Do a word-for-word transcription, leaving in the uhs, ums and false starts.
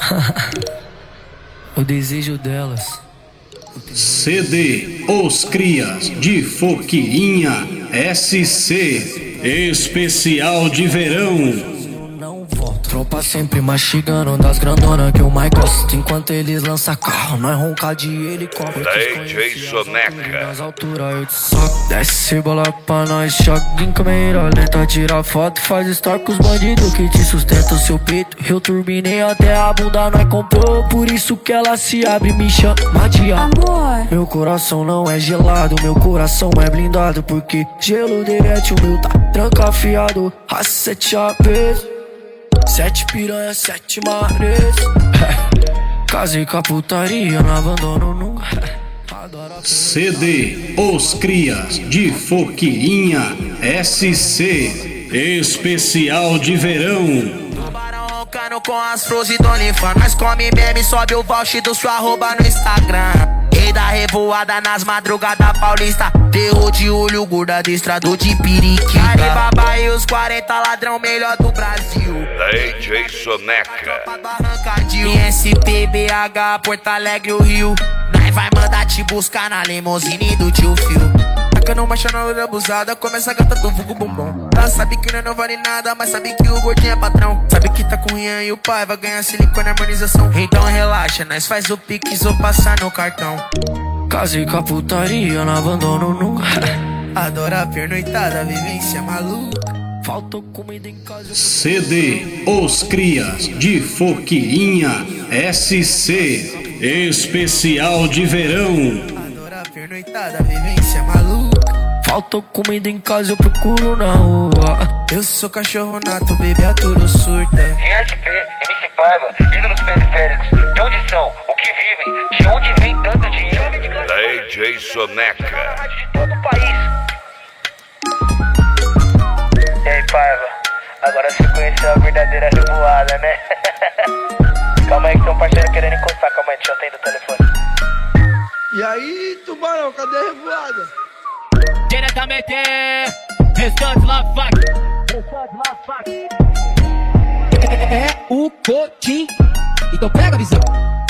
O desejo delas. C D Os Crias de Foquiinha S C Especial de Verão. Tropa sempre mastigando das grandonas que o mais gosta. Enquanto eles lançam carro, nós ronca de helicóptero. D J Soneca. Nas alturas eu te soco. Desce bola pra nós, choque em câmera lenta. Tira foto, faz story com os bandidos que te sustentam seu peito. Eu turbinei até a bunda, nós comprou. Por isso que ela se abre e me chama de amor. Meu coração não é gelado, meu coração é blindado. Porque gelo derrete, o meu tá trancafiado. A sete A Ps, sete piranha, sete mares. Casei com a putaria, não abandono nunca. C D Os Crias de Foquiinha S C Especial de Verão. Tubarão roncando com as flores do OnlyFans. Nós come meme, sobe o voucher do seu arroba no Instagram. Rei da revoada nas madrugadas paulista. Terror de olho, gorda destrador de periquita. Alibaba e os quarenta ladrão melhor do Brasil. D J Soneca. I S P, B H, Porto Alegre, o Rio. Nós vai mandar te buscar na limousine do tio Phil. Tacando marcha na loura abusada, começa a gata do vulgo bumbum. Ela sabe que não vale nada, mas sabe que o gordinho é patrão. Sabe que tá com o Rian e o pai vai ganhar silicone e harmonização. Então relaxa, nós faz o pix ou passar no cartão. Casei com a putaria, não abandono nunca. Adora a pernoitada, vivência maluca. Faltou comida em casa. C D Os Crias de Foquiinha S C Especial de Verão. Adora a pernoitada, vivência maluca. Faltou comida em casa, eu procuro na rua. Eu sou cachorro nato, bebê aturo surta. I S P, M C Paiva, ídolos periféricos. De onde são? O que vivem? De onde vem tanto dinheiro? D J Soneca. De todo o país. E aí, Paiva? Agora você conheceu a verdadeira revoada, né? Calma aí que tem um parceiro querendo encostar. Calma aí, deixa eu atender o telefone. E aí, Tubarão, cadê a revoada? Diretamente, restante lá, fac. Restante lá, fac. É o Cotim. Então pega a visão.